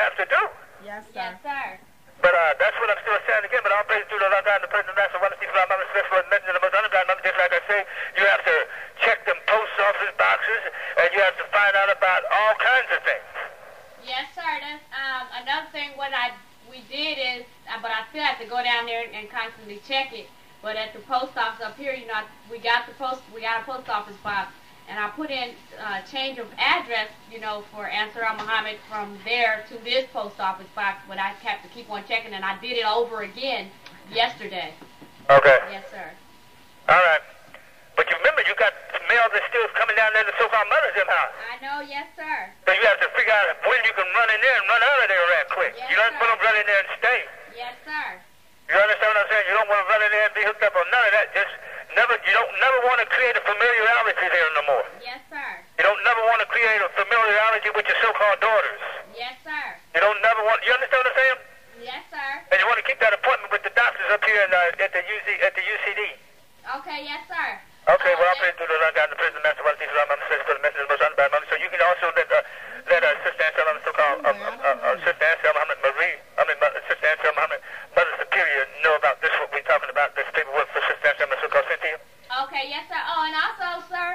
have to do. Yes, sir. Yes, sir. But that's what I'm still saying again. But all praise to the Lord God and the President of the United States. I'm special messenger of the most underground. Just like I say, you have to check them post office boxes, and you have to find out about all kinds of things. Yes, sir. That's another thing. We did is, but I still have to go down there and constantly check it. But at the post office up here, we got a post office box, and I put in change of address, for Ansar Muhammad from there to this post office box. But I have to keep on checking, and I did it over again yesterday. Okay. Yes, sir. All right. But you remember, you got mail that's still coming down there to so-called mother's house. I know, yes, sir. So you have to figure out when you can run in there and run out of there right quick. Yes, You don't want to run in there and stay. Yes, sir. You understand what I'm saying? You don't want to run in there and be hooked up on none of that. You don't never want to create a familiarity there no more. Yes, sir. You don't never want to create a familiarity with your so-called daughters. Yes, sir. You don't never want, you understand what I'm saying? Yes, sir. And you want to keep that appointment with the doctors up here at the UCD. Okay, yes, sir. Okay, well, I'll pray through the Lord God, the President, Master, Father, Jesus, Lord, Mama, Sister, for the message of the most unbound Mama. So you can also let Sister Anselm, so-called Sister Anselm Muhammad Sister Anselm Muhammad, Mother Superior, know about this, what we're talking about, this paperwork for Sister Anselm, so-called Cynthia. Okay, yes, sir. Oh, and also, sir,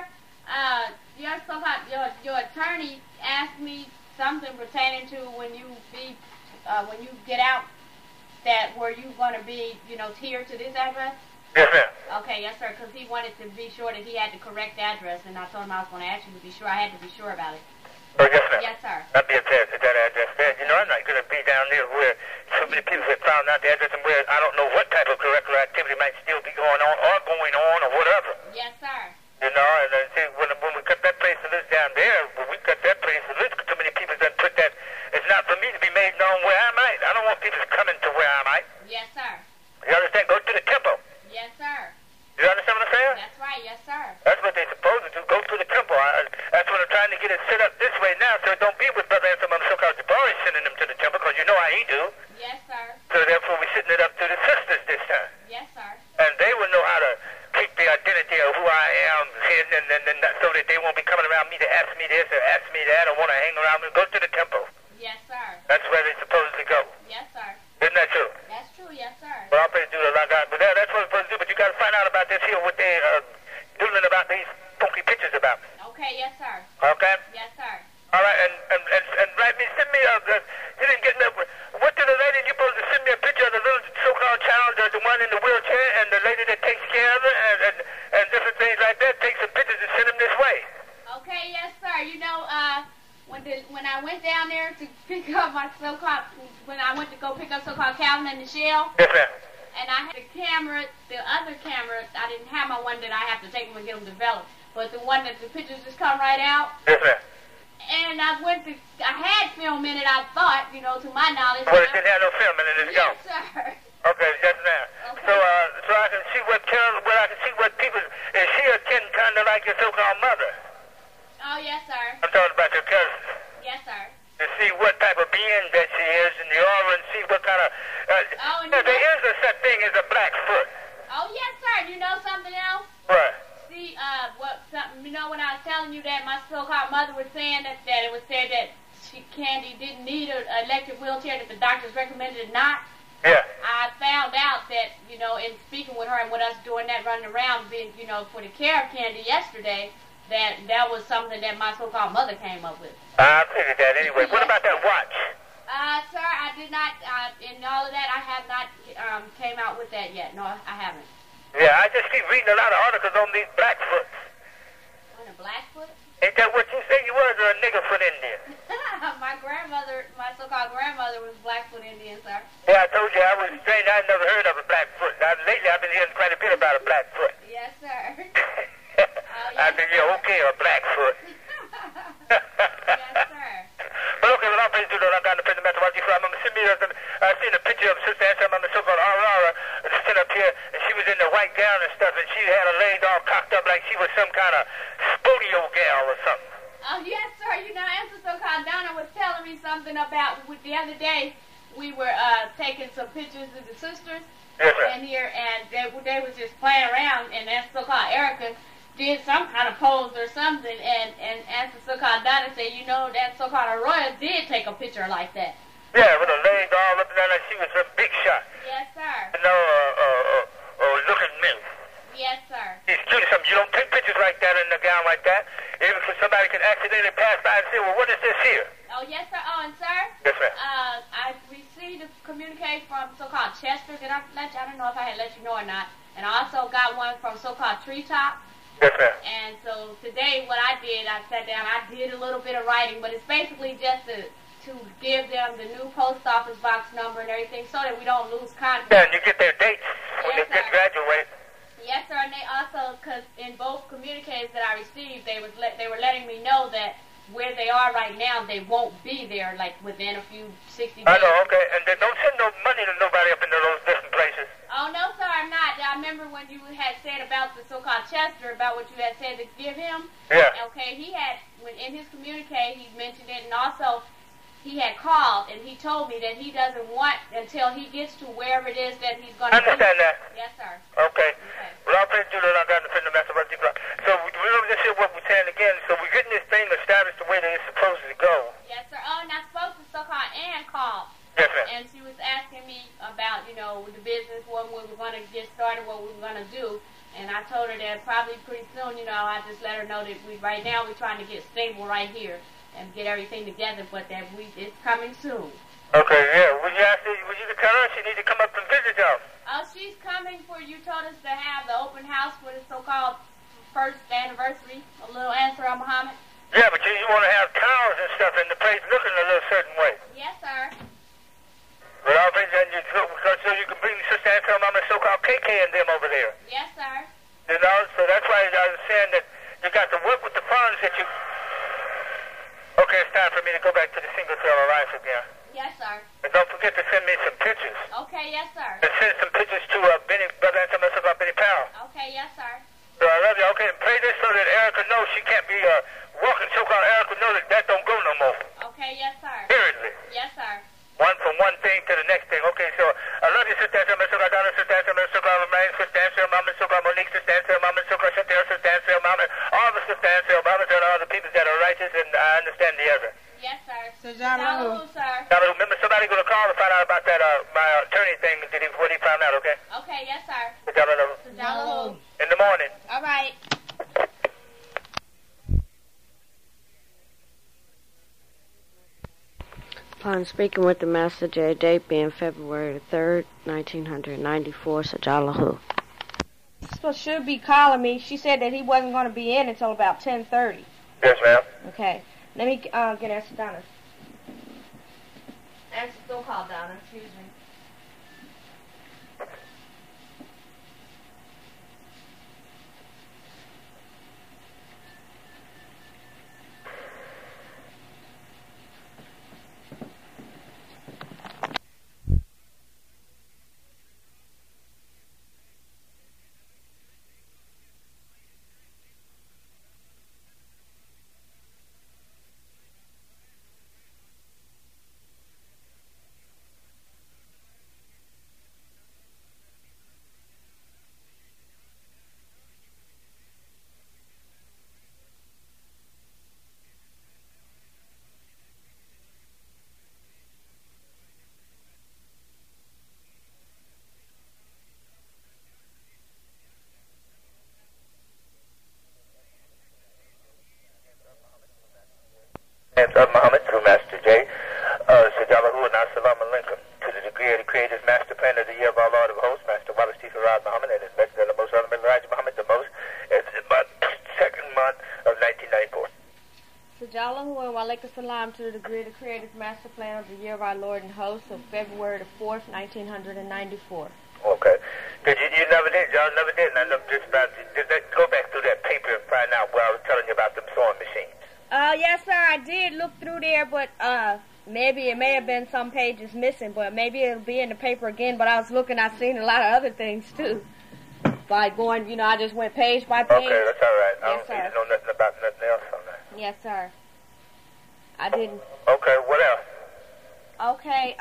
your attorney asked me something pertaining to when you get out, that were you going to be, tiered to this address? Yes, ma'am. Okay, yes, sir, because he wanted to be sure that he had the correct address, and I told him I was going to ask you to be sure. I had to be sure about it. Oh, yes, ma'am. Yes, sir. I'll be attached to that address there. I'm not going to be down there where so many people have found out the address and where I don't know what type of curricular activity might still be going on or whatever. Yes, sir. And see, when we cut that place to this down there, when we cut that place to this, too many people done put that. It's not for me to be made known where I'm at. I don't want people coming to where I'm at. Yes, sir. You understand? Go to the temple. Yes, sir. You understand what I'm saying? That's right. Yes, sir. That's what they're supposed to do. Go to the temple. That's what I'm trying to get it set up this way now, so it don't be with Brother Anselm so-called Jabari sending them to the temple, because you know how he do. Yes, sir. So therefore, we're sitting it up to the sisters this time. Yes, sir. And they will know how to keep the identity of who I am hidden, and so that they won't be coming around me to ask me this or ask me that or want to hang around me. Go to the temple. Yes, sir. That's where they're supposed to go. Yes, sir. Isn't that true? That's true. Yes, sir. Well, I'll pray to do the Lord God. But that's what we're supposed to do. But you got to find out about this here, what they're doing about these funky pictures about me. Okay. Yes, sir. Okay? Yes, sir. All right, and write me, send me you didn't get me, what did the lady, you supposed to send me a picture of the little so-called child, the one in the wheelchair, and the lady that takes care of her, and different things like that, take some pictures and send them this way. Okay. Yes, sir. When I went down there to pick up my when I went to go pick up so-called Calvin and Michelle, Yes, ma'am. and I had the other camera, I didn't have my one that I have to take them and get them developed, but the one that the pictures just come right out. Yes, ma'am. And I had film in it, I thought, to my knowledge. Well, it didn't have no film in it, it's Yes, gone. sir. Okay, yes, ma'am. Okay. So I can see what people, is she akin kind of like your so-called mother? Oh, yes, sir. I'm talking about your cousin. Yes, sir. To see what type of being that she is in the aura and see what kind of, Oh, and there is a such thing as a Blackfoot. Oh, yes, sir. You know something else? Right. See, when I was telling you that my so-called mother was saying that it was said that Candy didn't need an electric wheelchair, that the doctors recommended it not. Yeah. I found out that, in speaking with her and with us doing that, running around, being, for the care of Candy yesterday, that was something that my so-called mother came up with. I figured that anyway. What about that watch? Sir, I did not, in all of that, I have not came out with that yet. No, I haven't. Yeah, I just keep reading a lot of articles on these Blackfoots. On a Blackfoot? Ain't that what you say you was, or a niggerfoot Indian? My so-called grandmother was Blackfoot Indian, sir. Yeah, I told you I was strange. I'd never heard of a Blackfoot. Lately I've been hearing quite a bit about a Blackfoot. Yes, sir. I said, yeah, okay, a Blackfoot. Yes, sir. But okay, well, I'll praise the Lord. I'm going to praise the Master. I'm going to send me I've seen a picture of Sister Anselm, the so-called Aurora, sitting up here, and she was in the white gown and stuff, and she had her legs all cocked up like she was some kind of spodio gal or something. Oh, yes, sir. Answer so-called Donna was telling me something about the other day. We were taking some pictures of the sisters in here, and they was just playing around, and that so-called Erica did some kind of pose or something, and as the so-called Donna said, that so-called Arroyo did take a picture like that. Yeah, with her legs all up and down like she was a big shot. Yes, sir. You know, looking me. Yes, sir. It's cute or something. You don't take pictures like that in a gown like that. Even if somebody can accidentally pass by and say, well, what is this here? Oh, yes, sir. Oh, and sir? Yes, ma'am. I received a communique from so-called Chester. Did I let you? I don't know if I had let you know or not. And I also got one from so-called Treetop. Yes, ma'am. And so today what I did, I sat down, I did a little bit of writing, but it's basically just to give them the new post office box number and everything so that we don't lose contact. Yeah, and you get their dates when Yes, they get sir. graduate. Yes, sir, and they also, because in both communiques that I received, they were letting me know that where they are right now, they won't be there, like, within a few 60 days. I know, okay. And they don't send no money to nobody up into those different places. Oh, no, sir, I'm not. I remember when you had said about the so-called Chester, about what you had said to give him. Yeah. Okay, he had, when in his communique, he mentioned it, and also he had called, and he told me that he doesn't want until he gets to wherever it is that he's going to I understand that. Yes, sir. Okay. Okay. Well, I'll pray to you, I got to defend the master of the So, remember this here, what we're saying again. So, we're getting this thing established the way that it's supposed to go. Yes, sir. Oh, and I spoke to so-called Ann called. Yes, ma'am. And she was asking me about, the business, when we were going to get started, what we were going to do. And I told her that probably pretty soon, I just let her know that right now we're trying to get stable right here and get everything together, but that it's coming soon. Okay, yeah. Would you tell her she need to come up and visit y'all? Oh, she's coming for, you told us to have the open house for the so-called first anniversary of Little Answer al Muhammad. Yeah, but you want to have towels and stuff and the place looking a little certain way. Yes, sir. Well, I'll bring that so you can bring Sister Answer al Muhammad so-called KK and them over there. Yes, sir. So that's why I was saying that you got to work with the funds that you... Okay, it's time for me to go back to the single cell of life again. Yes, sir. And don't forget to send me some pictures. Okay, yes, sir. And send some pictures to Brother Answer about Benny Powell. Okay, yes, sir. So I love you. Okay, and pray this so that Erica knows she can't be walking so-called Erica knows that don't go no more. Okay, yes, sir. Seriously. Yes, sir. One from one thing to the next thing. Okay, so I love you, Sister Answer, Sister Donna, Sister Answer, Sister Lorraine, Sister Answer, Mama, Sister Monique, Sister Answer, Mama, Sister Chantel, Sister Answer, Mama, all the Sister Answer, Mama, and all the people that are righteous, and I understand the other. Yes, sir. Sajalahu, sir. Now, remember, somebody going to call to find out about that, my attorney thing, what he found out, okay? Okay, yes, sir. Sajalahu. In the morning. All right. Upon speaking with the Master J, date being February 3rd, 1994, Sajalahu. So should be calling me. She said that he wasn't going to be in until about 10:30. Yes, ma'am. Okay. Let me get Answer Donna. Answer, don't call Donna. Excuse me. Of Muhammad through Master J. Sajalahu and Assalamu alaikum. To the degree of the creative master plan of the year of our Lord of Hosts, Master Wallace T. Farad Muhammad, and his Messenger the most honorable Elijah Muhammad the most, it's about second month of 1994. Sajalahu and walaikum salam to the degree of the creative master plan of the year of our Lord and host of February the 4th, 1994. Okay. Did you never did? Y'all never did? And I know just about, go back through that paper and find out where I was telling you about them sewing machines. Yes, sir, I did look through there, but maybe it may have been some pages missing, but maybe it'll be in the paper again. But I was looking, I seen a lot of other things, too. By going, I just went page by page. Okay, that's all right. Yes, sir. You don't know nothing about nothing else on that. Yes, sir. I didn't. Okay, what else? Okay,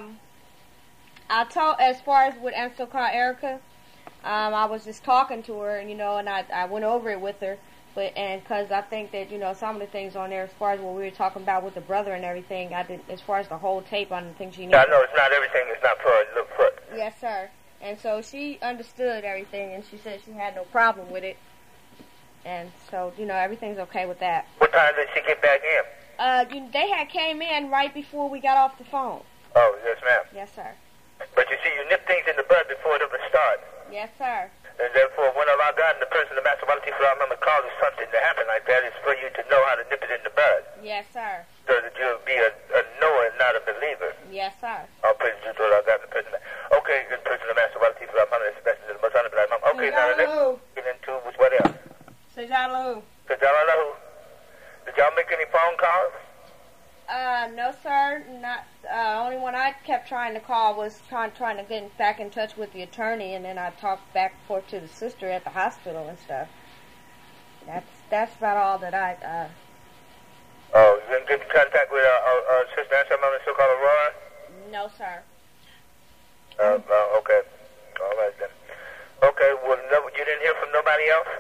I told, as far as with Ansel called Erica, I was just talking to her, and, and I went over it with her. But and because I think that some of the things on there, as far as what we were talking about with the brother and everything, I did as far as the whole tape on the things she needs. Yeah, I know it's not everything. It's not for a little foot. Yes, sir. And so she understood everything, and she said she had no problem with it. And so everything's okay with that. What time did she get back in? They had came in right before we got off the phone. Oh, yes, ma'am. Yes, sir. But you see, you nip things in the bud before it ever starts. Yes, sir. And therefore, when Allah God and the person of Master Walid Islam Muhammad causes something to happen like that, it's for you to know how to nip it in the bud. Yes, sir. So that you'll be a knower and not a believer. Yes, sir. All praise to Allah God and the person. Okay, the person of Master Walid Islam Muhammad is the best of the Muslim. Okay, now let's get into what else? Sajalahu. Sajalahu. Did y'all make any phone calls? No, sir. Not. Only one I kept trying to call was trying to get back in touch with the attorney, and then I talked back and forth to the sister at the hospital and stuff. That's about all that I. Oh, you didn't get in contact with Sister Answer Mama, so-called Aurora? No, sir. Okay. All right then. Okay. Well, you didn't hear from nobody else?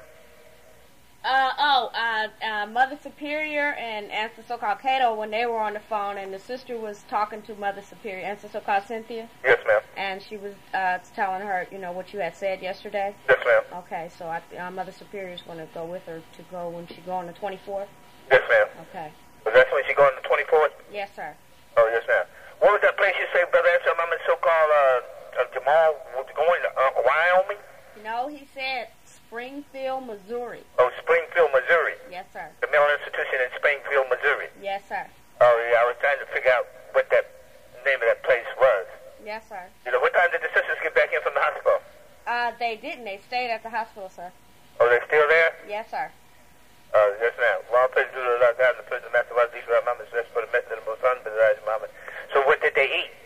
Mother Superior and Answer So-Called Cato, when they were on the phone, and the sister was talking to Mother Superior, Answer So-Called Cynthia. Yes, ma'am. And she was telling her, what you had said yesterday. Yes, ma'am. Okay, so Mother Superior is going to go with her to go when she go on the 24th. Yes, ma'am. Okay. Well, that's when she go on the 24th? Yes, sir. Oh, yes, ma'am. What was that place you say, Brother Answer Mama, so-called Jamal was going to Wyoming? No, he said Springfield, Missouri. Oh, Springfield, Missouri. Yes, sir. The mental institution in Springfield, Missouri. Yes, sir. Oh, yeah, I was trying to figure out what that name of that place was. Yes, sir. What time did the sisters get back in from the hospital? They didn't. They stayed at the hospital, sir. Oh, they still there? Yes, sir. Oh, yes, ma'am. Well, I'll praise to the Lord God and the person of Master Walid Islam Muhammad, for the message of the most honorable Muhammad. So what did they eat?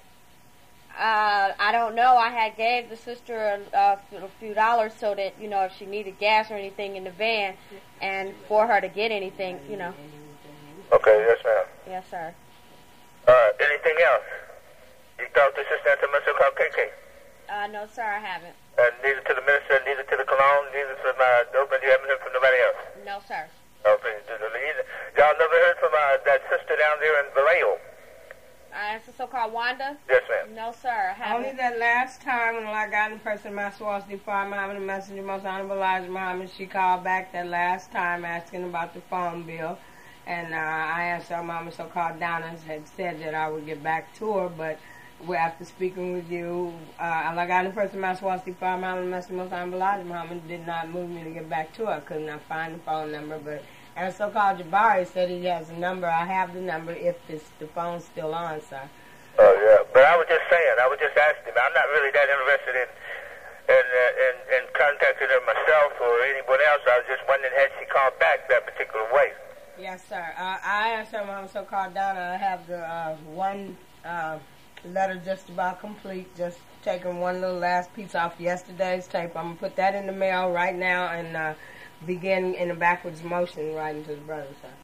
I don't know. I had gave the sister a few dollars so that, if she needed gas or anything in the van, and for her to get anything, Okay, yes, ma'am. Yes, sir. Anything else? You talked to Sister Answer Mama, so-called KK? No, sir, I haven't. Neither to the minister, neither to the cologne, neither from Doberman. You haven't heard from nobody else? No, sir. Oh, praise to the Lord. Y'all never heard from that sister down there in Vallejo? It's the so-called Wanda? Yes, ma'am. No, sir, I haven't. Only that last time when I got in person, Master Walid Islam Muhammad, the messenger, most honorable Elijah Muhammad, she called back that last time asking about the phone bill. And I asked her, Mama, so-called Donna had said that I would get back to her, but after speaking with you, I got in person, Master Walid Islam Muhammad, the messenger, most honorable Elijah Muhammad, did not move me to get back to her. I could not find the phone number, but and so-called Jabari said he has a number. I have the number if the phone's still on, sir. Oh, yeah. But I was just saying, I was just asking. I'm not really that interested in contacting her myself or anyone else. I was just wondering, had she called back that particular way? Yes, sir. I asked her, Mama, so-called Donna, I have the one letter just about complete, just taking one little last piece off yesterday's tape. I'm going to put that in the mail right now and begin in a backwards motion right into the brother, sir.